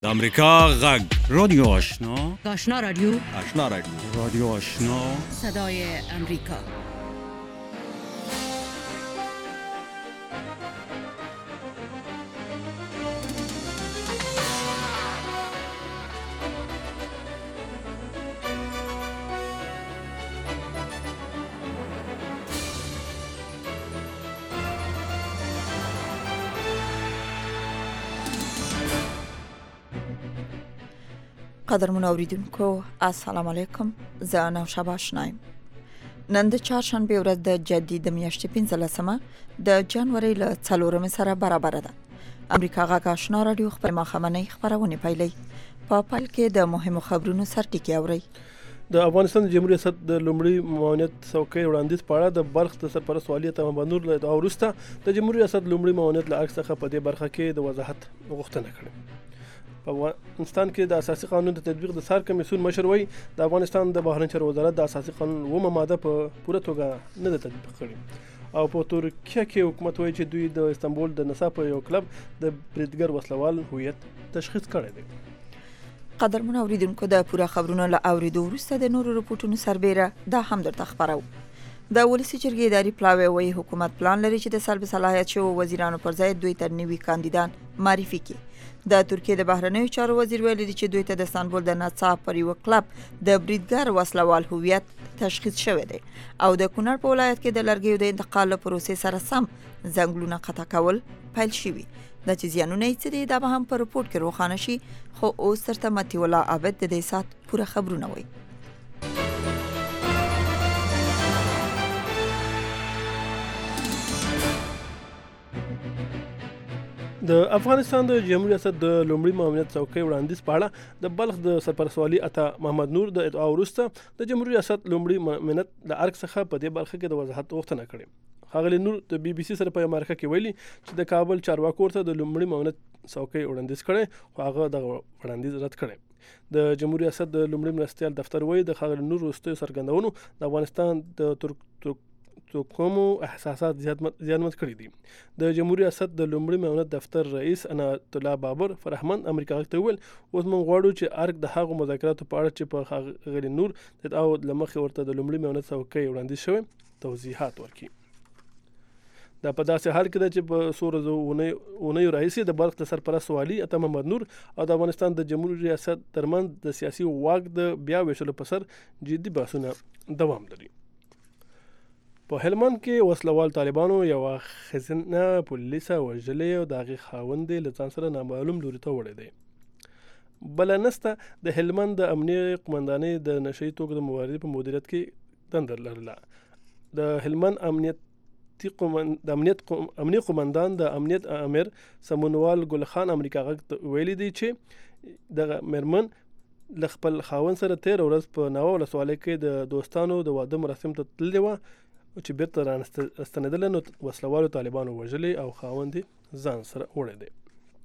د امریکا غږ رادیو آشنا آشنا رادیو رادیو آشنا صدای امریکا. قدرمن اوریدونکو السلام علیکم، زه نوشابه آشنایم. نن د چهارشنبه ورځ د جدید میاشتې 15مه د جنوري له 4 سره برابر ده. امریکا غږ آشنا رادیو خپل ماخمنۍ خبرونه پیلي. په پال کې د مهمو خبرونو سرټکی اوري. د افغانستان د جمهوریت ریاست د لومړي معاونیت څوکۍ وړاندیز په اړه د بلخ د سرپرست والي محمد نور له وروسته د جمهوریت ریاست لومړي معاونیت له اړخ څخه په دې برخه کې د وضاحت غوښتنه کړې. په افغانستان کې د اساسي قانون د تطبیق د سار کمیسیون مشر وایي د افغانستان د بهرنی چارو وزارت د اساسي قانون 9 ماده په پوره توګه نه ده تطبیق کړې. او په ترکیه کې حکومت وایي چې دوی د استانبول د نصاب یو کلب د بریدګر وسلوال هویت تشخیص کړی دی. قدرمن اوریدونکو د پوره خبرونو له اوریدو وروسته د نورو رپورټونو سربېره دا هم درته خبرو. د ولسی جرګې اداري پلاوی وایي حکومت پلان لري چې د سلب صلاحیت شوو وزیرانو پر ځای دوی ته نوي کاندیدان معرفي کړي. د ترکیه د بهرنیو چارو وزیر ویلي دی چې دوی ته د استانبول د نصاب پر یو کلب د بریدګر وسلوال هویت تشخیص شوی دی او د کونړ په ولایت کې د لرګیو د انتقال پروسې سره سم ځنګلونه قطع کول پیل شوي. د چې زیانونه یې څه دي دا به هم په رپورټ کې روښانه شي، خو اوس ترته متي الله عابد د دې سات پوره خبرونه وایي. د افغانستان د جمهوریت ریاست د لومړي معاونیت څوکۍ وړاندیز په اړه د بلخ د سرپرست والي محمد نور د ادعا وروسته د جمهوریت ریاست لومړي معاونیت له اړخ څخه په دې برخه کې د وضاحت غوښتنه کړې. ښاغلي نور د بي بي سي سره په مرکه کې ویلي چې د کابل چارواکو ورته د لومړي معاونیت څوکۍ وړاندیز کړي خو هغه د وړاندیز رد کړي. د جمهوریت ریاست د لومړي مرستیال دفتر وایي د ښاغلي نور وروستیو څرګندونو د افغانستان د کومو احساسات زیانمن کړي دي. د جمهوریت ریاست د لومړي معاونیت دفتر رئیس عنایت الله بابر فرهمند امریکا غږ ته وویل اوس موږ غواړو چې ارګ د هغو مذاکراتو په اړه چې په ښاغلي نور د ادعاو له مخې ورته د لومړي معاونیت څوکۍ وړاندیز شوی توضیحات ورکړي. دا په داسې حال کې ده چې په څو اونیو راهیسې د بلخ د سرپرست والي محمد نور او د افغانستان د جمهوریت ریاست ترمنځ د سیاسي واک د بیا ویشلو په سر جدي بحثونه دوام لري. په هلمند کې وسلوال طالبانو یو ښځینه پولیسه وژلې او د هغې خاوند یې له ځان سره نامعلوم لوري ته وړی دی. بله نسته د هلمند د امنیې قمندانۍ د نشه یي توکو د مبارزې په مدیریت کې دنده لرله. د هلمند امنیت قمندان د امنیت امیر سمونوال ګل خان امریکا غږ ته ویلي دی چې د میرمن له خپل خاوند سره 13 ورځ په ناوه ولسوالۍ کې د دوستانو د واده مراسم ته تللې وه چې بیرته راستنېدله نو وسلوالو طالبانو وژلې او خاوند ځان سره وړی دی.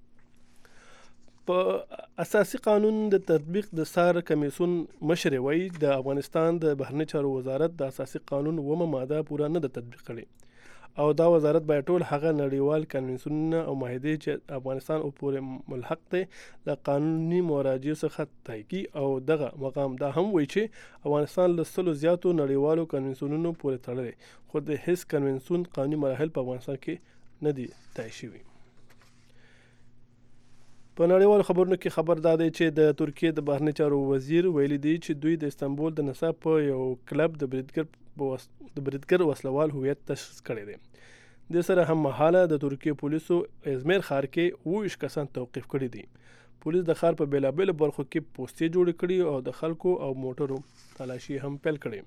په اساسي قانون د تطبیق د سار کمیسیون مشر وایي د افغانستان د بهرنی چارو وزارت د اساسي قانون 9 ماده پوره نه ده تطبیق کړې او دا وزارت باید ټول هغه نړیوال کنوینسیونونه او معاهدې چې افغانستان پورې ملحق دی له قانوني مراجعو څخه تایید او دغه مقام دا هم وایي چې افغانستان له 100 زیاتو نړیوالو کنوینسیونونو پورې تړلی خو د هیڅ کنوینسیون قانوني مراحل په افغانستان کې نه دي طی شوي. په نړیوالو خبرونو کې خبر دا دی چې د ترکیه د بهرنی چارو وزیر ویلي دی چې دوی د استانبول د نصاب په یو کلب د بریدګر وسلوال هویت تشخیص کړی دی. د سره هم مهاله د ترکیه پولیسو ازمیر ښار کې 20 کسان توقیف کړي دي. پولیس د ښار په بیلابیلو برخو کې پوستې جوړې کړي او د خلکو او موټرو تلاشي هم پیل کړي.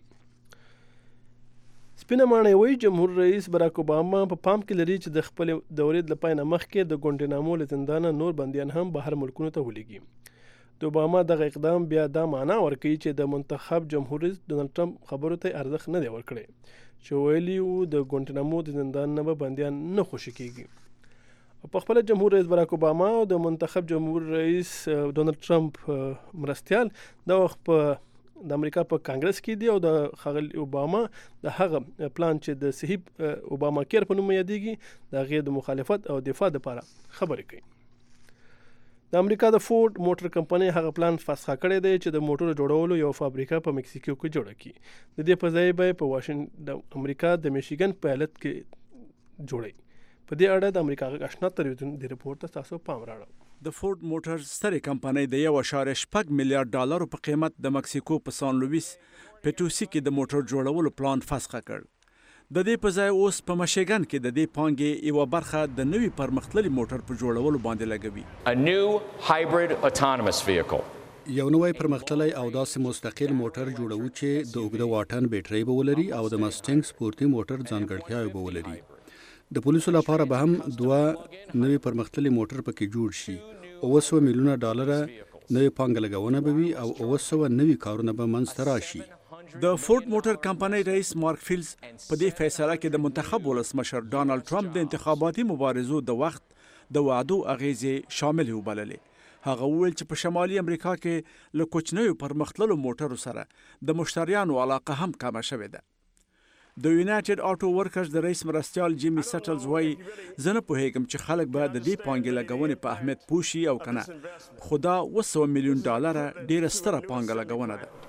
سپینه ماڼۍ وایي جمهور رئیس براک اوباما په پام کې لري چې د خپل دورې د پای نه مخکې د ګوانټینامو له زندانه نور بندیان هم بهر ملکونو ته ولیږي. د اوباما دغه اقدام بیا دا معنا ورکوي چې د منتخب جمهور رئیس ډونالډ ټرمپ خبرو ته ارزښت نه دی ورکړی چې ویلي وو د ګوانټینامو د زندان نه به بندیان نه خوشي کیږي. په خپل جمهور رئیس براک اوباما او د منتخب جمهور رئیس ډونالډ ټرمپ مرستیال د وخت په د امریکا په کانګرس کې دی او د ښاغلي اوباما د هغه پلان چې د صحیح اوباما کیر په نوم یادېږي د هغې د مخالفت او دفاع لپاره خبرې کوي. د امریکا د فورد موټر کمپنۍ هغه پلان فسخه کړی دی چې د موټرو جوړولو یو فابریکه په مکسیکو کې جوړه کړي. د دې په ځای به په واشنګټن امریکا د میشیګن په ایالت کې جوړي. په دې اړه د امریکا غږ آشنا تلویزیون د رپورټ ته تاسو پام راوړو. د فورد موټر سترې کمپنۍ د 1.6 میلیارډ ډالرو په قیمت د مکسیکو په سان لویس پټوسی کې د موټر جوړولو پلان فسخه کړ. د دې په ځای اوس په مشیګن کې د دې پانګې یو برخه د نوي پرمختللي موټر په جوړولو باندې لګوي. A new hybrid autonomous vehicle. یو نوی پرمختللی او داسې مستقل موټر جوړو چې د اوږده واټن بیټرۍ به ولري او د مسټینګ سپورتي موټر ځانګړتیاوې به ولري. د پولیسو لپاره به هم 2 نوي پرمختللي موټر پکې جوړ شي. 900 میلیونه ډالر نوې پانګه لګونه به وي او 900 نوي کارونه به منځته راشي. د فورد موټر کمپنۍ رئیس مارک فیلز په دې فیصله کې د منتخب ولسمشر ډانلډ ټرمپ د انتخاباتي مبارزو د وخت د وعدو اغیزې شامل وبللې. هغه وویل چې په شمالي امریکا کې له کوچنیو پرمختللو موټرو سره د مشتریانو علاقه هم کمه شوې ده. د یونایټډ آټو ورکرز د رئیس مرستیال جیمی سټلز وایي زه نه پوهیږم چې خلک به د دې پانګې لګونې په اهمیت پوه شي او که نه، خو دا 200 میلیون ډالره ډېره ستره پانګه لګونه ده.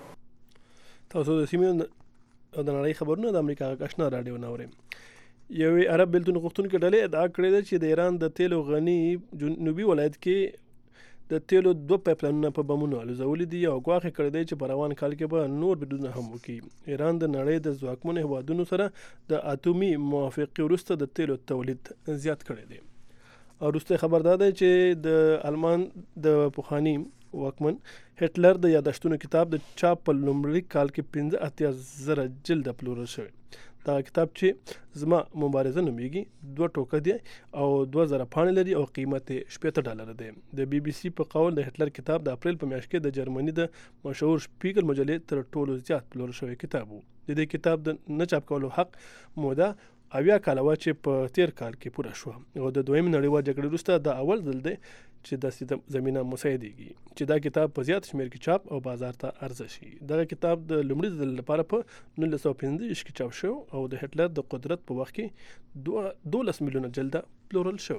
تاسو د سیمې او د نړۍ خبرونه د امریکا غږ آشنا راډیو نه اورئ. یوې عرب بېلتون غوښتونکې ډلې ادعا کړې ده چې د ایران د تیلو غني جنوبي ولایت کې د تیلو 2 پایپلاینونه په بمونو الوزولي دي او ګواښ کړی دی چې په روان کال کې به نور بریدونه هم وکړي. ایران د نړۍ د ځواکمنو هیوادونو سره د اټومي موافقې وروسته د تیلو تولید زیات کړی دی. او وروسته خبر دا دی چې د آلمان د پخواني واکمن هټلر د یادښتونو کتاب د چاپ په لومړي کال کې 85,000 جلد پلورل شوی. دا کتاب چې زما مبارزه نومیږي 2 ټوکه دی او 2000 پاڼې لري او قیمت $70 دی. د بي بي سي په قول د هټلر کتاب د اپریل په میاشت کې د جرمني د مشهور شپیګل مجلې تر ټولو زیات پلورل شوی کتاب و. د دې کتاب د نه چاپ کولو حق موده 80 کاله وه چې په تیر کال کې پوره شوه او د دویم نړیوال جګړې وروسته د اول ځل دی چې داسې زمینه مساعدېږي چې دا کتاب په زیات شمېر کې چاپ او بازار ته عرضه شي. دغه کتاب د لومړي ځل لپاره په 1945 کې چاپ شو او د هټلر د قدرت په وخت کې 12 میلیونه جلده پلورل شو.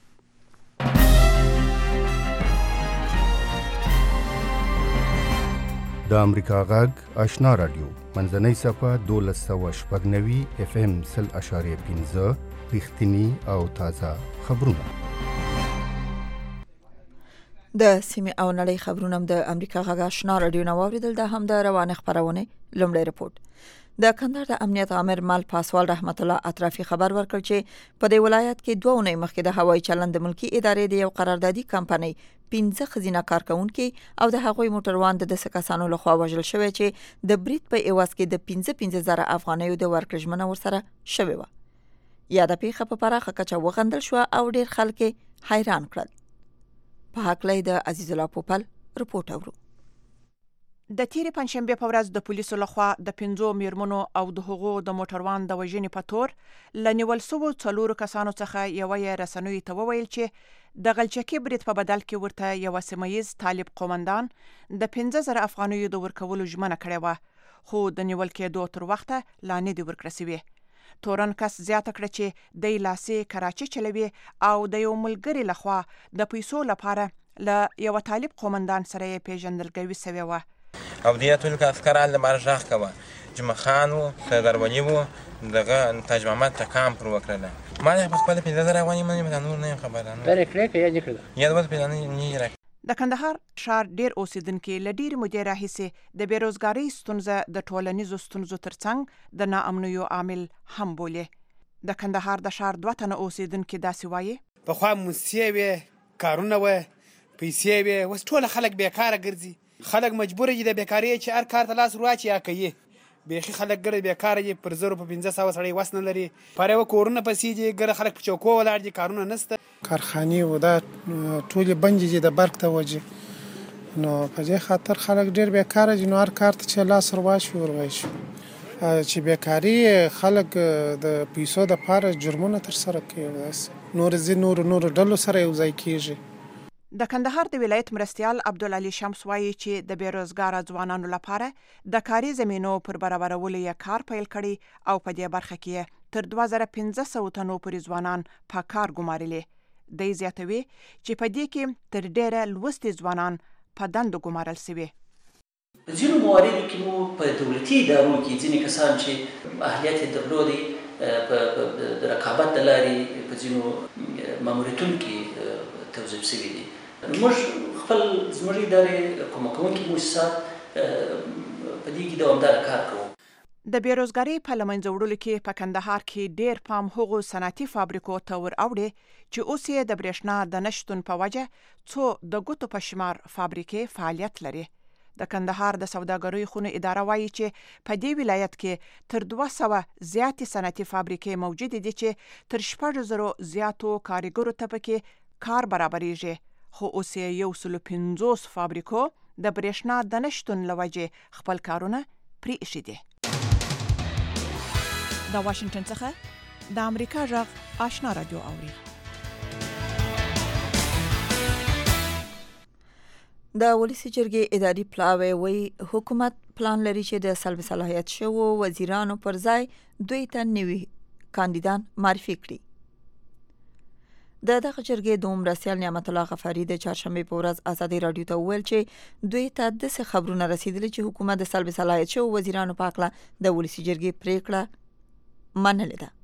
د امریکا غږ آشنا رادیو منځنۍ صفحه 1290 FM 0.15 رښتینی او تازه خبرونه. د سیمې او نړۍ خبرونه د امریکا غږ آشنا رادیو نو اوریدل. د هم د روانه خبرونه لومړی رپورټ. د کندهار د امنیت عامر مال پاسوال رحمت الله اطرافي خبر ورکړ چې په دې ولایت کې 2 اونۍ مخکې د هوایي چلند د ملکی ادارې د یو قراردادي کمپنۍ 15 خزینه کارکونکي او د هغوی موټروان د 10 کسانو لخوا وژل شوی چې د برید په ایواز کې د 15,000 افغانیو د ورکړې ژمنه ورسره شوی و. یا د پیښه په پراخه کچه وغندل شو او ډیر خلک حیران کړل. په هکله د عزیز الله پوپل رپورټ اورو. د تیرې پنځشنبه په ورځ د پولیسو لخوا د 15 میرمنو او د هغو د موټروان د وژنې په تور لنیول سوو 4 کسانو څخه یو یې رسنوي ته وویل چې د غلچکی برید په بدل کې ورته یو سیمایز طالب قومندان د 15,000 افغانیو د ورکولو ژمنه کړې وه، خو د نیول کېدو تر وخته لا نه دی ورکړل شوی. تورن کس زیاته کړه چې د لاسې کراچي چلوي او د یو ملګری لخوا د پیسو لپاره له یو طالب قومندان سره پیژندګلوي شوی و. او دې ټول کسکران د مارجاخ کوه جمع خان و تدرونی و دغه تاج محمد ته کام پر وکړه. ما په خپل 15,000 افغانۍ باندې نور نه خبره نه درکړه کې یا نکړه یا د پیژنې نه. د کندهار ښار ډیر اوسیدونکو له ډیر مودې راهیسې د بیروزګاری ستونزه د ټولنیزو ستونزو ترڅنګ د ناامنیو عامل هم بولي. د کندهار د ښار 2 تنه اوسیدونکو داسې وایي په خوا موسیوي کارونه و پیسې وي وس ټول خلک بیکاره ګرځي. خلک مجبور دي د بیکاری چې هر کار ته لاس واچي یا کوي. بیخي خلک ګر بیکاره دي پر 0 په 1500 سړی وس نه لري. پر یو کورونه پسې دي ګر خلک په چوکو ولاړ دي کارونه نشته. کارخانه و دا ټول بنجي دي د برق ته وجه نو په دې خاطر خلک ډیر بیکاره دي. نو هر کار ته چې لاس واچي چې بیکاری خلک د پیسو د پاره جرمونه تر سره کوي. نور ډلو سره یو ځای کیږي. د کندهار د ولایت مرستیال عبدالعلی شمس وایي چې د بیروزګار ځوانانو لپاره د کاري زمینو پر برابرولو یې کار پیل کړي او په دې برخه کې تر 2500 تنو پورې ځوانان په کار ګمارلي. دی زیاتوي چې په دې کې تر ډیره لوستي ځوانان په دندو ګمارل شوي. په ځینو مواردو کې مو په دولتي ادارو کې ځینې کسان چې اهلیت یې درلودی په رقابت د لارې په ځینو ماموریتونو کې توظیف شوي دي. موږ خپل زموږ ادارې کومه کوونکې مؤسسات په دې کې دوامداره کار کوو. د بیروزګارۍ په له منځه وړلو کې په کندهار کې ډیر پام هغو صنعتي فابریکو ته ور اوړي چې اوس یې د برېښنا د نشتون په وجه څو د ګوتو په شمار فابریکې فعالیت لري. د کندهار د سوداګرۍ خونو اداره وایي چې په دې ولایت کې تر 200 زیاتې صنعتي فابریکې موجودې دي چې تر 6,000 زیاتو کارګرو ته پکې کار برابرېږي، خو اوس یې 150 فابریکو د برېښنا د نشتون له وجې خپل کارونه پرې ایښي دي. د واشنگټن څخه د امریکا غږ آشنا رادیو اوري. د ولسی جرګې اداري پلاوی وی حکومت پلان لري چې د سلب صلاحیت شوو وزیرانو پر ځای دوی ته نوي کاندیدان معرفي کړي. د دغه جرګې دوم رسیال نعمت الله غفاری د چهارشنبه په ورځ ازادي رادیو ته ویل چې دوی ته د څه خبرونه رسیدلي چې حکومت د سلب صلاحیت شوو وزیرانو په اړه د ولسی جرګې پریکړه منلې ده.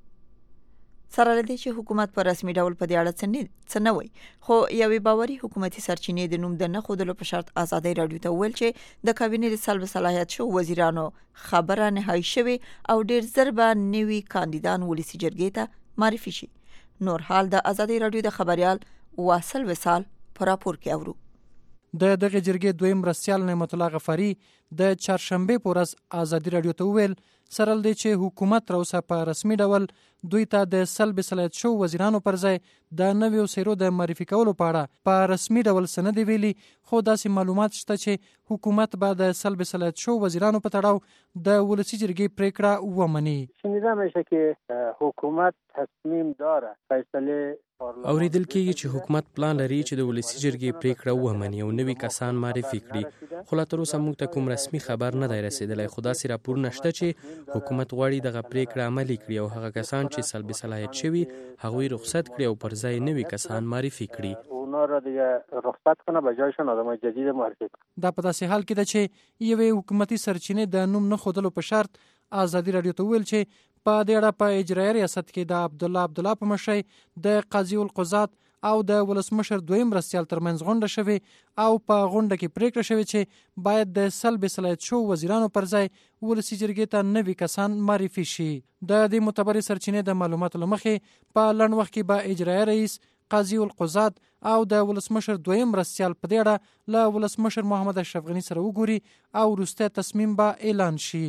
سره لدې چې حکومت په رسمي ډول په دې اړه څه نه وایي، خو یوې باوري حکومتي سرچینې د نوم د نه ښودلو په شرط ازادي رادیو ته ویل چې د کابینې د سلب صلاحیت شوو وزیرانو خبره نهایی شوې او ډیر زر به نوي کاندیدان ولسی جرګې ته معرفي شي. نور حال د ازادي رادیو د خبريال واصل وصال په راپور کې اورو. د دغه جرګې دویم رسیال نعمت الله غفاری د چهارشنبه په ورځ ازادي رادیو ته ویل سره لدې چې حکومت راوسه په رسمي ډول دوی ته د سلب صلاحیت شو وزیرانو پر ځای د نویو سیرو د معرفي کولو په اړه په رسمي ډول سند ویلي، خو داسې معلومات شته چې حکومت به د سلب صلاحیت شو وزیرانو په تړاو د ولسی جرګې پریکړه ومني. شنیده میشه که حکومت تصمیم داره فیصله اوریدل کېږي چې حکومت پلان لري چې د ولسی جرګې پریکړه ومني او نوي کسان معرفي کړي، خو لا تر اوسه موږ ته کوم رسمي خبر نه دی رسیدلی، خو داسې راپورونه شته چې حکومت غواړي دغه پریکړه عملي کړي او هغه کسان چې سلب صلاحیت شوي هغوی رخصت کړي او پر ځای نوي کسان معرفي کړي. اونا را دیگه رخصت کنه به جایشون آدمای جدید معرفی کنه. دا په داسې حال کې ده چې یوې حکومتي سرچینې د نوم نه ښودلو په شرط ازادي رادیو ته ویل چې په دې اړه په اجرایي ریاست کې د عبدالله په مشرۍ د قاضي القضات او د ولسمشر دویم رسیال ترمنځ غونډه شوې او په غونډه کې پریکړه شوې چې باید د سلب صلاحیت شو وزیرانو پر ځای ولسی جرګې ته نوي کسان معرفي شي. د دې معتبرې سرچینې د معلوماتو له مخې په لنډ وخت کې به اجرایي رئیس قاضي القضات او د ولسمشر دویم رسیال په دې اړه له ولسمشر محمد اشرف غني سره وګوري او وروستی تصمیم به اعلان شي.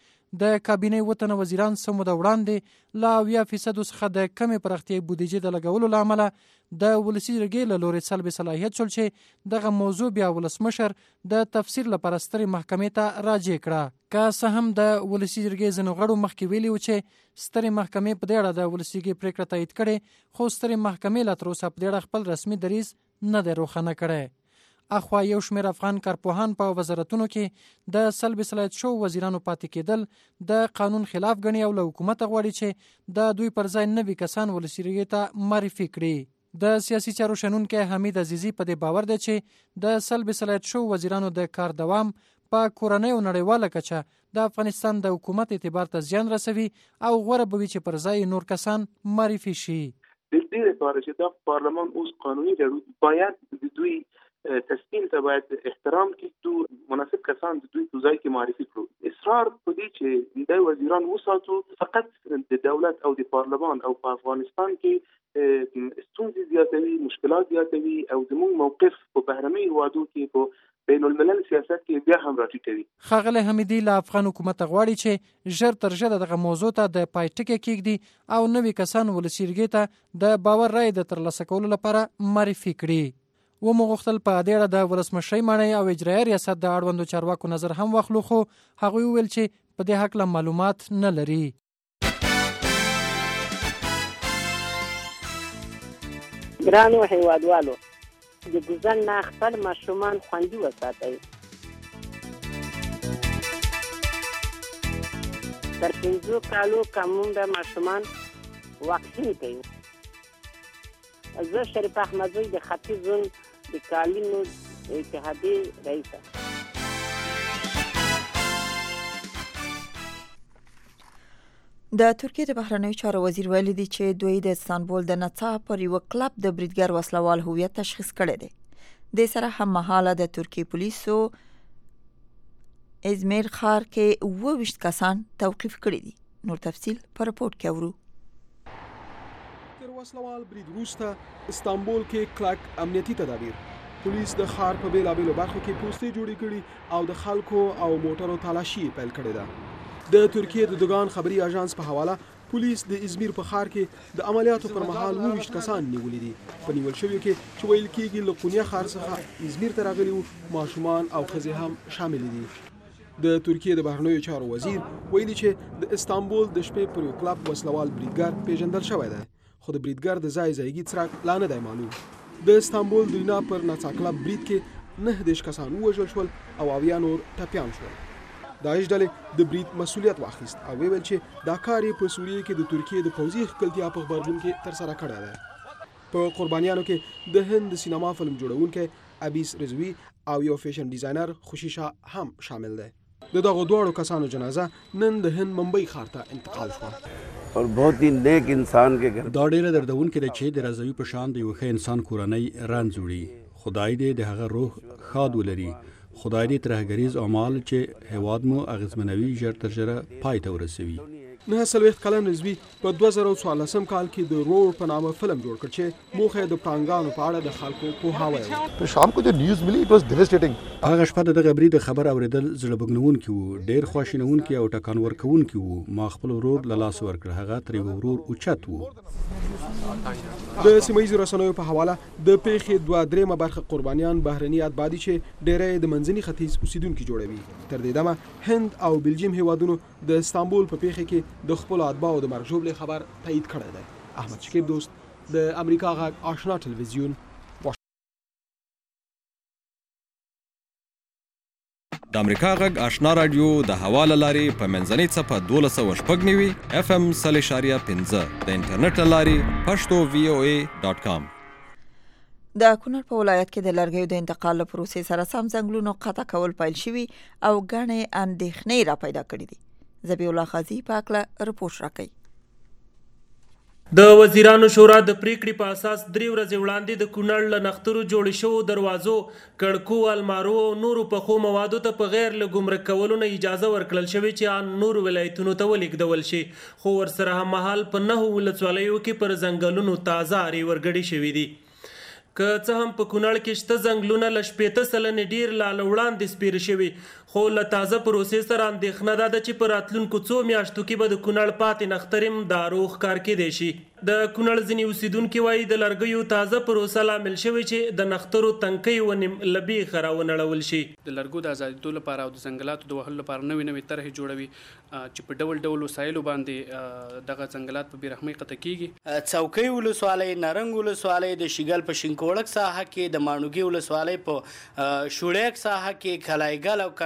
د کابینې وطن وزیران څه موده وړاندې له 80% څخه د کمې پراختیايي بودیجې د لګولو له امله د ولسی جرګې له لورې سلب صلاحیت شول چې دغه موضوع بیا ولسمشر د تفسیر لپاره سترې محکمې ته راجع کړه. که څه هم د ولسی جرګې ځینو غړو مخکې ویلي و چې سترې محکمې په دې اړه د ولسی جرګې پریکړه تایید کړې، خو سترې محکمې لا تر اوسه په دې اړه خپل رسمي دریځ نه دی روښانه کړی. اخوا یو شمېر افغان کارپوهان په وزارتونو کې د سلب صلاحیت شو وزیرانو پاتې کېدل د قانون خلاف ګڼي او له حکومته غواړي چې د دوی پر ځای نوي کسان ولسی جرګې ته معرفي کړي. د سیاسي چارو شنونکی حمید عزیزي په دې باور دی چې د سلب صلاحیت شو وزیرانو د کار دوام په کورنۍ او نړیواله کچه د افغانستان د حکومت اعتبار ته زیان رسوي او غوره به وي چې پر ځای نور کسان معرفي شي. د دې لپاره چې د پارلمان اوس قانوني لري باید د دوی تصمیم ته باید احترام کړو، مناسب کسان د دوی په ځای کې معرفي کړو. اصرار په دې چې د وزیران وساتو فقط د دولت او د پارلمان او په افغانستان کې ستونزې زیاتوي، مشکلات زیاتوي او زموږ موقف په بهرنۍ هیوادو کې په بین الملل سیاست کې بیا هم راټیټوي. ښاغلی حمیدي له افغان حکومت غواړي چې ژر تر ژره دغه موضوع ته د پای ټکی کېږدي او نوي کسان ولسی جرګې ته د باور رایې د ترلاسه کولو لپاره معرفي کړي. ومغوښتل په دې اړه د ولسمشرۍ ماڼۍ او اجرایي ریاست د اړوندو چارواکو نظر هم واخلو، خو هغوی وویل چې په دې هکله معلومات نه لري. ګرانو هیوادوالو، د ګوزن نه خپل ماشومان خوندي وساتئ. تر 5 کالو کمونده ماشومان واکسین کوي. زه شریف احمدزی د ختیځ زون د کالینو اتحادیې رئیسه. د ترکیه د بهرنیو چارو وزیر ویلي دی چې دوی د استانبول د نڅا پر یو کلب د بریدګر وسلوال هویت تشخیص کړی دی. د سره هم مهاله د ترکیه پولیسو ازمیر ښار کې 22 کسان توقیف کړي دي. نور تفصیل په رپورت کې اورو. تر وسلوال برید وروسته استانبول کې کلک امنیتي تدابیر، پولیس د ښار په بیلابیلو برخو کې پوستې جوړې کړي او د خلکو او موټرو تالاشي پیل کړې ده. د ترکیه د دوګان خبري اژانس په حواله پولیس د ازمیر په ښار کې د عملیاتو پر مهال 22 کسان نیولي دي. په نیول شویو کې چې ویل کېږي له قونیه ښار څخه ازمیر ته راغلي وو، ماشومان او ښځې هم شامل دي. د ترکیه د بهرنیو چارو وزیر ویلي چې د استانبول د شپې پر یو کلب وسلوال بریدګر پیژندل شوی دی، خو د بریدګر د ځایګي څرک لا نه دی معلوم. د استانبول د وینا پر نڅا کلب برید کې 9 کسان ووژل شول او 80 نور ټپیان شول. داعش ډلې د برید مسؤلیت واخیست او ویل چې دا کار یې په سوریه کې د ترکیه د پوځي ښکلتیا په خبرګون کې ترسره کړی دی. په قربانیانو کې د هند د سینما فلم جوړونکی ابیس رضوی او یو فیشن ډیزاینر خوشی شاه هم شامل دی. د دغو دواړو کسانو جنازه نن د هند ممبئی ښار ته انتقال شوه. اور بہت ہی نیک انسان کے گھر دا ډیره دردونکې ده چې د رضوي په شان د یو ښه انسان کورنۍ رنځ وړي. خدای دې د هغه روح ښاد ولري. خدای دې ترهګریز اعمال چې هیواد مو اغیزمنوي ژر تر ژره پای ته ورسوي. 49 کلن رضوي په 2014 کال کې د رور په نامه فلم جوړ کړ چې موخه د پړانګانو په اړه د خلکو پوهاوی و. په شام کو جو نیوز ملی اټ واز ډیواسټیټینګ. هغه شپه د غبري د خبر اوریدل زړه بګنونکي وو، ډیر خواشینونکي او ټکان ورکونکي وو. ما خپل ورور له لاس ورکړ، هغه تر ورور اوچت وو. د سیمایي رسنیو په حواله د پیښې 2/3 برخه قربانیان بهرني اتباعي چې ډېری د منځني ختیځ اوسیدونکو جوړوي. تر دې دمه هند او بلجیم هیوادونو د استانبول په پیښه کې د خپل اتباعو د مرګ ژوبلې خبر تایید کړی دی. احمد شکیب دوست، د امریکا غږ آشنا ټلویزیون. د امریکا غږ آشنا رادیو د حواله لارې په منځنۍ څپه 1290 FM 0.5 د انټرنیټ لارې پښتو voa.com. د کونړ په ولایت کې د لرګیو د انتقال پروسې سره سم ځنګلونو قطع کول پیل شوي او ګڼې اندېښنې را پیدا کړې دي. ذبیح الله خازي په هکله رپورټ راکوي. د وزیرانو شورا د پریکړې په اساس 3 ورځې وړاندې د کونړ له نښترو جوړ شوو دروازو، کړکو، المارو او نورو پخو موادو ته په غیر له ګمرک کولو نه اجازه ورکړل شوې چې ان نورو ولایتونو ته ولېږدول شي، خو ورسره هممهال په 9 ولسوالیو کې پر ځنګلونو تازه ارې ورګډې شوي دي. که څه هم په کونړ کې شته ځنګلونه له 80 سلنې ډېر لا وړاندې سپېره شوي، خو له تازه پروسې سره اندېښنه ده چې په راتلونکو 2 میاشتو کې به د کونړ پاتې نښتر هم دارو ښکار کېدی شي. د کونړ ځینې اوسیدونکي وایي د لرګیو تازه پروسه لامل شوې چې د نښترو تنکۍ ونې له بیخه راونړول شي. د لرګو د ازادېدو لپاره او د ځنګلاتو د وهلو لپاره نوې طرحې جوړوي چې په ډول ډول وسایلو باندې دغه ځنګلات په بېرحمۍ قطع کېږي. څوکۍ ولسوالۍ، نرنګ ولسوالۍ، د شیګل په شینکوړک ساحه کې، د ماڼوګي ولسوالۍ په شوړیک ساحه کې، کلایګل او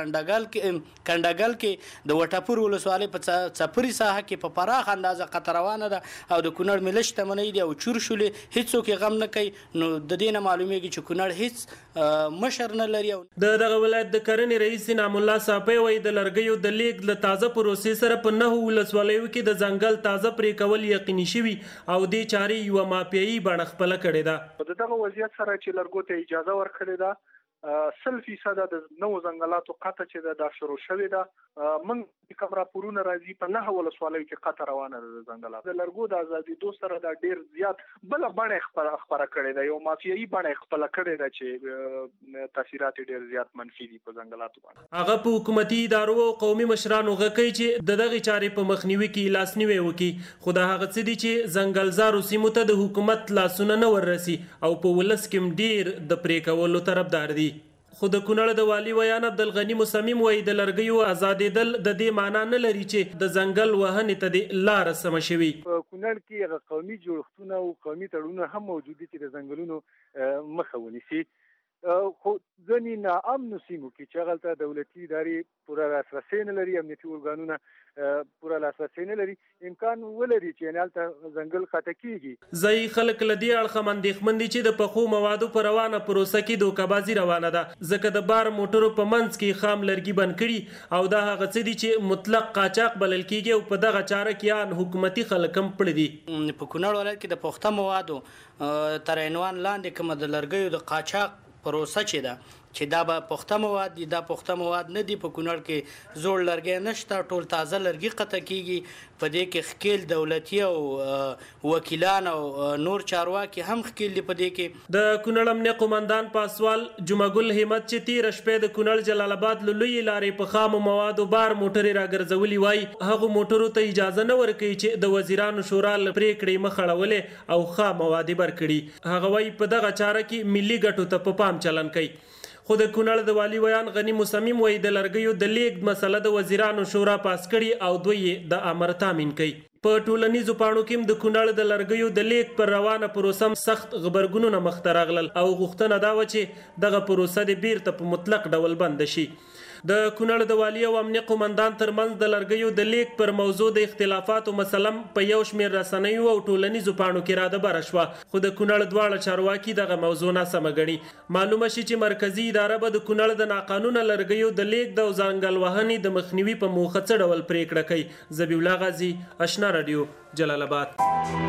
کنډګل کې، د وټاپور ولسوالۍ په څپري ساحه کې په پراخ اندازه قطع روانه ده او د کونړ ملي شتمنۍ دي او چور شولې هیڅوک یې غم نه کوي. نو د دې نه معلومیږي چې کونړ هیڅ مشر نه لري. دغه ولایت د کرنې رئیس انعام الله صافی وایي د لرګیو د لیږد له تازه پروسې سره په 9 ولسوالیو کې د ځنګل تازه پرې کول یقیني شوي او دې چارې یوه مافیایي بڼه خپله کړې ده. د دغه وضعیت سره چې لرګو ته اجازه ورکړې ده 100% د نوو ځنګلاتو قطع چې دا شروع شوې ده. موږ کوم راپورونه راځي په 9 ولسوالیو کې قطع روانه ده. د ځنګلاتو د لرګو د ازادېدو سره دا ډېر زیات بله بڼه خپره کړې ده، یو مافیایي بڼه خپله کړې ده چې تاثیرات ډېر زیات منفي دي په ځنګلاتو باندې. هغه په حکومتي ادارو او قومي مشرانو غږ کوي چې د دغې چارې په مخنیوي کې لاسنیوی وکړي، خو دا هغه څه دي چې ځنګلزارو سیمو ته د حکومت لاسونه نه وررسي او په ولس کې ډېر د پرې کولو طرفدار دي. خو د کونړ د والي ویان عبدالغني مصمم وایي د لرګیو ازادېدل د دې معنا نه لري چې د ځنګل وهنې ته دې لاره سمه شوي. په کونړ کې هغه قومي جوړښتونه او قومي تړونونه هم موجود دي چې د ځنګلونو مخه ونیسي. خو ځینې ناامنو سیمو کې چې هغلته دولتي ادارې پوره لاسرسی نه لري، امنیتي ارګانونه پوره لاسرسی نه لري، امکان ولري چې هلته ځنګل قطع کېږي. ځایي خلک له دې اړخه اندېښمن دي چې د پخو موادو په روانه پروسه کې دوکهبازي روانه ده، ځکه د بار موټرو په منځ کې خام لرګي بند کړي او دا هغه څه دي چې مطلق قاچاق بلل کېږي او په دغه چاره کې ان حکومتي خلک هم پړ دي. په کونړ ولایت کې د پخته موادو تر عنوان لاندې کومه د لرګیو د قاچاق پروسه چې ده چې دا به پخته مواد دي، دا پخته مواد نه دي. په کونړ کې زوړ لرګی نشته، ټول تازه لرګي قطع کېږي. په دې کې ښکیل دولتي او وکیلان او نور چارواکي هم ښکیل دي. په دې کې د کونړ امنیه قومندان پاسوال جمعه ګل همت چې تېره شپې د کونړ جلال آباد له لویې لارې په خامو موادو بار موټرې راګرځولي وای، هغو موټرو ته اجازه نه ورکوي چې د وزیرانو شورا له پرېکړې مخ اړولې او خام مواد یې برکړي. هغه وایي په دغه چاره کې ملي ګټو ته په پام چلن کوي. خو د کونړ د والي ویان غنی مصمم وایي د لرګیو د لیږد مسله د وزیرانو شورا پاس کړي او دوی یې د امر تامین کوي. په ټولنیزو پاڼو کې هم د کونړ د لرګیو د لیږد پر روانه پروسه سخت غبرګونونه مخته راغلل او غوښتنه دا وه چې دغه پروسه د بیرته په مطلق ډول بنده شي. د کونړ د والي او امنیه قومندان ترمنځ د لرګیو د لیږد پر موضوع د اختلافاتو مسله په یو شمېر رسنیو او ټولنیزو پاڼو کې رادبره شوه، خو د کونړ دواړه چارواکي دغه موضوع ناسمه ګڼي. معلومه شي چې مرکزي اداره به د کونړ د ناقانونه لرګیو د لیږد او ځنګل وهنې د مخنیوي په موخه څه ډول پرېکړه کوي. ذبیح الله غازي، آشنا رادیو، جلال آباد.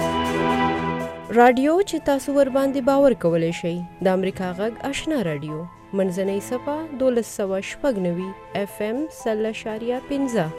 رادیو چې تاسو ور باندې باور کولی شئ د امریکا غږ آشنا رادیو منځنۍ صفه 1296 FM 0.15.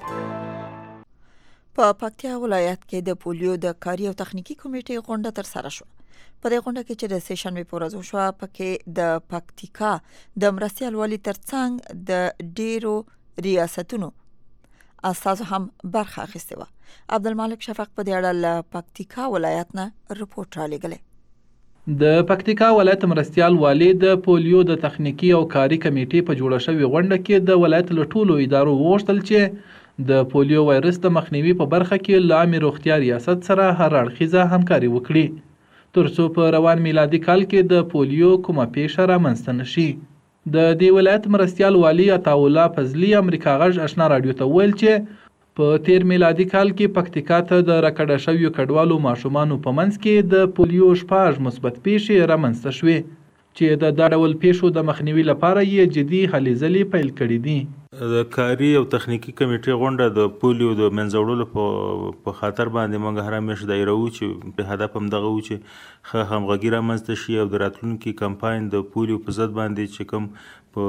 په پکتیا ولایت کې د پولیو د کاري او تخنیکی کمیټې غونډه تر سره شوه. په دې غونډه کې چې د سه شنبې په ورځ وشوه، پکې د پکتیکا د مرستیال والي ترڅنګ د ډیرو ریاستونو استازو هم برخه اخیستې وه. عبدالمالک شفق په دې اړه له پکتیکا ولایت نه رپورټ رالیږلی. د پکتیکا ولایت مرستیال والی د پولیو د تخنیکی او کاري کمیټې په جوړه شوې غونډه کې د ولایت له ټولو ادارو وغوښتل چې د پولیو وایرس د مخنیوي په برخه کې له عامې روغتیا ریاست سره هر اړخیزه همکاري وکړي، ترڅو په روان میلادي کال کې د پولیو کومه پیښه رامنځته نه شي. د دې ولایت مرستیال والی عطاالله فضلي امریکا غږ آشنا رادیو ته ویل چې په تیر میلادي کال کې پکتیکا ته د راکړه شویو کډوالو ماشومانو په منځ کې د پولیو 6 مثبت پیښې رامنځته شوې چې د دا ډول پیښو د مخنیوي لپاره یې جدي هلې ځلې پیل کړي دي. د کاري او تخنیکی کمیټې غونډه د پولیو د منځه وړلو په خاطر باندې موږ هر همیشه دایره وو چې په هدف هم دغه وو چې ښه همغږي رامنځته شي او د راتلونکي کمپاین د پولیو په ضد باندې چې کوم په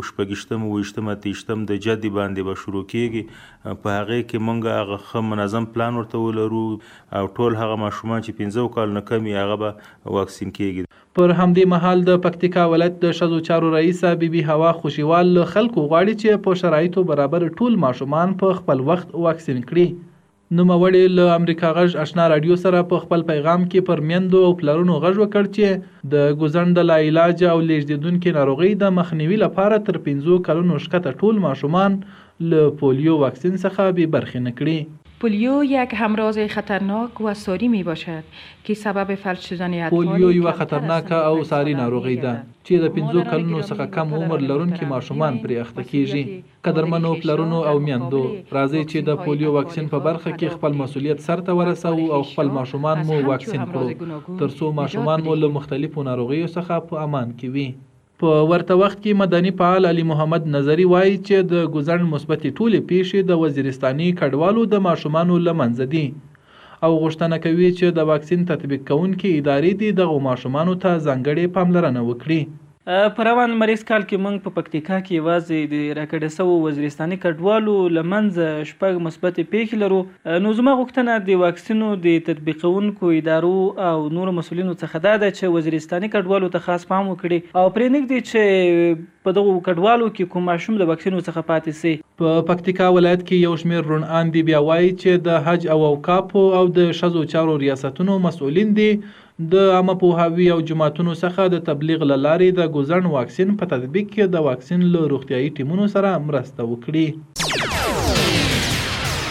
28 اتیشتم د جدي باندې به شروع کیږي، په هغه کې موږ هغه ښه منظم پلان ورته ولرو او ټول هغه ماشومان چې 15 کال نه کم هغه به واکسین کیږي. پر همدې مهال د پکتیکا ولایت د ښځو چارو رئیسه بیبي هوا خوشیوال خلکو غواړي چې په شرایطو برابر ټول ماشومان په خپل وخت واکسین کړي. نوموړې له امریکا غږ آشنا رادیو سره په خپل پیغام کې پر میندو او پلرونو غږ وکړ چې د ګوزن د لاعلاج او لیږدېدونکې ناروغۍ د مخنیوي لپاره تر 15 کلونو ښکته ټول ماشومان له پولیو واکسین څخه بې برخې نه کړي. پولیو یک همراز خطرناک و ساری می باشد که سبب فلج شدن اطفال. پولیو یو خطرناک او ساری ناروغي ده چې د 15 کلونو څخه کم عمر لرونکي ماشومان پرې اخته کیږي. قدرمنو پلرونو او میندو، راځي چې د پولیو واکسین په برخه کې خپل مسؤلیت سرته ورسوو او خپل ماشومان مو واکسین کړو ترڅو ماشومان مو له مختلفو ناروغیو څخه په امان کې وي. په ورته وخت کې مدني فعال علي محمد نظری وایي چې د ګوزن مثبتې ټولې پیښې د وزیرستاني کډوالو د ماشومانو له منځه دي او غوښتنه کوي چې د واکسین تطبیق کوونکې ادارې دي دغو ماشومانو ته ځانګړې پاملرنه وکړي. په روان مریض کال کې موږ په پکتیکا کې یوازې د راکړه شوو وزیرستاني کډوالو له منځه 6 مثبتې پیښې لرو. نو زما غوښتنه د واکسینو د تطبیقونکو ادارو او نورو مسؤلینو څخه دا ده چې وزیرستاني کډوالو ته خاص پام وکړي او پرې نږدې چې په دغو کډوالو کې کوم ماشوم د واکسینو څخه پاتې سي. په پکتیکا ولایت کې یو شمېر روڼان دي بیا وایي چې د حج او اوقافو او د ښځو چارو ریاستونو مسؤلین دي د عامه پوهاوي او جماعتونو څخه د تبلیغ له لارې د ګوزن واکسین په تطبیق کې د واکسین له روغتیایي ټیمونو سره مرسته وکړي.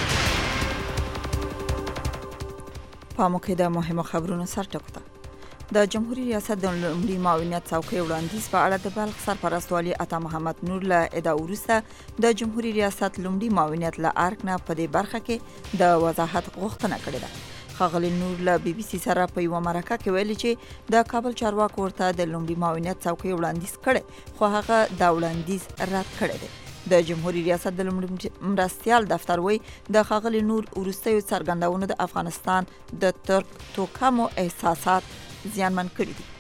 په موکه د مهمو خبرونو سر ټکو ته د جمهوریت ریاست د لومړي معاونیت څوکۍ وړاندیز په اړه د بلخ سرپرست والي عطا محمد نور له ادعا وروسته د جمهوریت ریاست لومړي معاونیت له ارګ نه په دې برخه کې د وضاحت غوښتنه کړې ده. ښاغلي نور له بي بي سي سره په یوه مرکه کې ویلي چې د کابل چارواکو ورته د لومړي معاونیت څوکۍ وړاندیز کړی، خو هغه دا وړاندیز رد کړی دی. د جمهوریت ریاست د لومړي مرستیال دفتر وایي د ښاغلي نور وروستیو څرګندونو د افغانستان د ترک توکمو احساسات زیانمن کړي دي.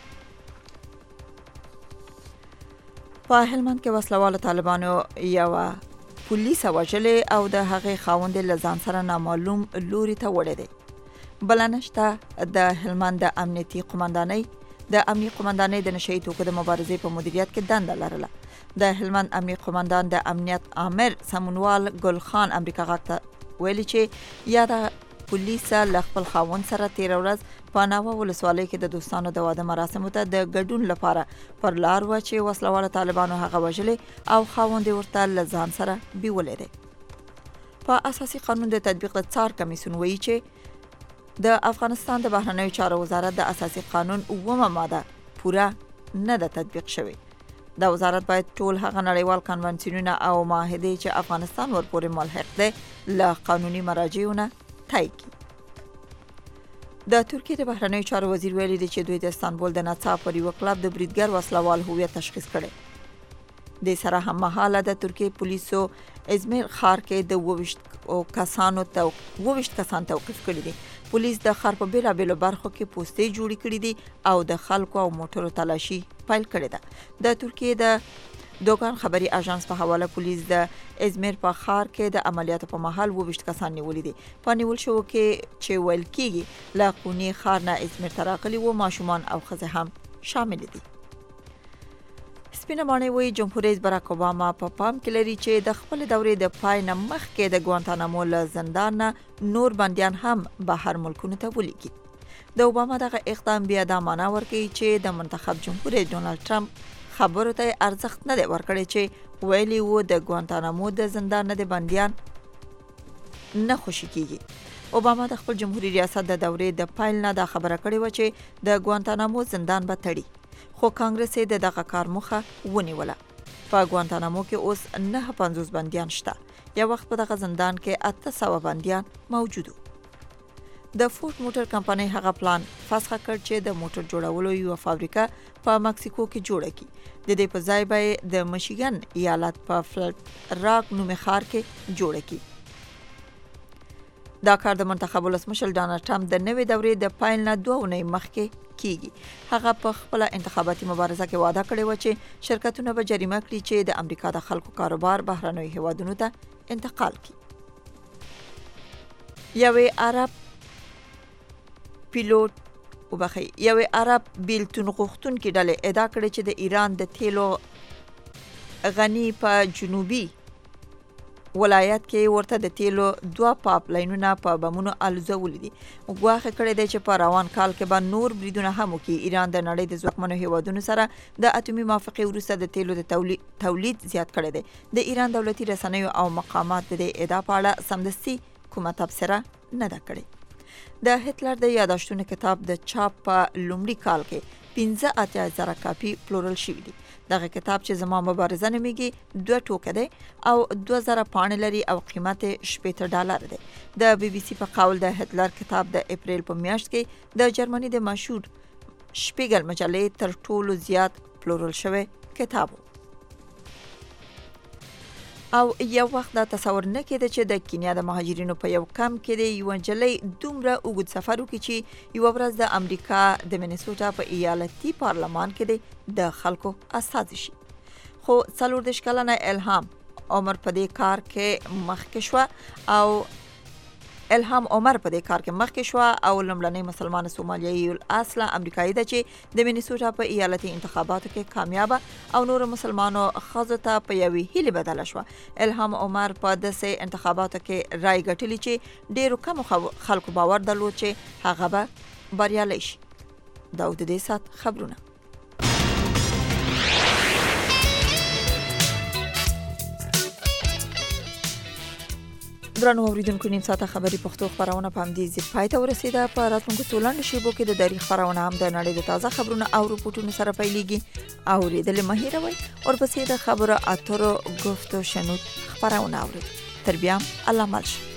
په هلمند کې وسلوالو طالبانو یوه پولیسه وژلې او د هغې خاوند له ځان سره نامعلوم لوري ته وړی دی. بله نشته د هلمند د امنیتي قمندانۍ د نشهیي توکو د مبارزې په مدیریت کې دنده لرله. د هلمند امنیت قمندان د امنیت عامر سمونوال ګل خان امریکا غاک ته ویلي چې یاده پولیسه له خپل خاوند سره تیره ورځ په ناوه ولسوالۍ کې د دوستانو د واده مراسمو ته د ګډون لپاره پر لار وه چې وسلواله طالبانو هغه وژلې او خاوند یې ورته له ځان سره بیولی دی. په اساسي قانون د تطبیق د څار کمیسیون وایي چې د افغانستان د بهرنیو چارو وزارت د اساسي قانون 9مه ماده پوره نه ده تطبیق شوې. دا وزارت باید ټول هغه نړیوال کنوانسیونونه او معاهدې چې افغانستان ورپورې ملحق دی له قانوني مراجعو نه تایید کړي. د ترکیې د بهرنیو چارو وزیر ویلي دی چې دوی د استانبول د نڅا پر یوه کلب د بریدګر وسلوال هویت تشخیص کړی. د سره هم مهاله د ترکیې پولیسو ازمیر ښار کې د 22 کسان توقیف کړي دي. پولیس د ښار په بیلابیلو برخو کې پوستې جوړې کړي دي او د خلکو او موټرو تلاشي پیل کړې ده. د ترکیې د دوګان خبري اژانس په حواله پولیس د ازمیر په ښار کې د عملیاتو په مهال 22 کسان نیولي دي. په نیول شو کې چې ویل کېږي له قوني ښار نه ازمیر ته راغلي وو، ماشومان او ښځې هم شامل دي. سپینه ماڼۍ وایي جمهور رئیس براک اوباما په پام کې لري چې د خپل دورې د پای نه مخکې د ګوانتانامو له زندان نه نور بندیان هم بهر ملکونو ته ولیږي. د اوباما دغه اقدام بیا دا معنا ورکوي چې د منتخب جمهور رئیس ډونالډ ټرمپ خبرو ته ارزښت نه دی ورکړی چې ویلي وو د ګوانتانامو د زندان نه د بندیان نه خوشي کیږي. اوباما د خپل جمهوریت ریاست د دورې د پایل نه دا خبره کړې و چې د ګوانتانامو زندان به تړي، خو کانګرس یې دغه کار مخه ونیوله. په ګوانتانامو کې اوس 950 بندیان شته. یو وخت په دغه زندان کې 800 بندیان موجود وو. د فورد موټر کمپنۍ هغه پلان فسخ کړ چې د موټر جوړولو یو فابریکه په مکسیکو کې جوړه کړي. د دې په ځای به د میشیګن ایالت په فلټ راک نومي ښار کې جوړه کړي. دا کار د منتخب ولسمشر ډانلډ ټرمپ د نوې دورې د پایل نه 2 اونۍ مخکې کیږي. هغه په خپل انتخاباتي مبارزه کې وعده کړې و چې شرکتونه به جریمه کړي چې د امریکا د خلکو کاروبار بهرنیو هیوادونو ته انتقال کړي. یوې عرب بیلتون غوښتونکې ډلې ادعا کړې چې د ایران د تیلو غني په جنوبي ولایت کې ورته د تیلو 2 پاپ لاینونه په بمونو الوزولي دي. ګواښ کړی دی چې په روان کال کې به نور بریدونه هم وکړي. ایران د نړۍ د ځواکمنو هیوادونو سره د اټومي موافقې وروسته د تیلو د تولید زیات کړی دی. د ایران دولتي رسنیو او مقامات د ادعا په اړه سمدستي کومه تبصره نه ده کړې. د هټلر د یاداشتونو کتاب د چاپ په لومړي کال کې 15,000 کاپي پلورل شوي دي. دغه کتاب چې زما مبارزه نومیږي 2 ټوکه دی او 2000 پاڼې لري او قیمت $70 دی. د بي بي سي په قول د هټلر کتاب د اپریل په میاشت کې د جرمني د مشهور شپیګل مجلې تر ټولو زیات پلورل شوی کتاب و. او یو وخت دا تصور نه کېده چې د کینیا د مهاجرینو په یو کمپ کې د یو نجلۍ دومره اوږد سفر وکړي چې یو ورځ د امریکا د مینیسوټا په ایالتي پارلمان کې د خلکو استازي شي. خو 40 کلنه الهام عمر په دې کار کې مخکې شوه او لومړنۍ مسلمانه سومالیایي الاصله امریکایي ده چې د مینیسوټا په ایالتي انتخاباتو کې کامیابه او نور مسلمانو ښځو ته په یوې هیلې بدله شوه. الهام عمر په داسې انتخاباتو کې رای ګټلي چې ډیرو کمو خلکو باور درلود چې هغه به بریالی شي. دا د دې سات خبرونه. درنو اوریدونکو نیم ساعته خبري پښتو خبرونه په همدې ځای پای ته ورسیده. په راتلونکو څو لنډو شیبو کې د دایري خبرونه هم د نړۍ د تازه خبرونه او رپورټونو سره پیلېږي. اورېدل مه هېروئ. ورپسې د خبرو اترو گفت و شنود خبرونه اورئ. تر بیا الله مل شه.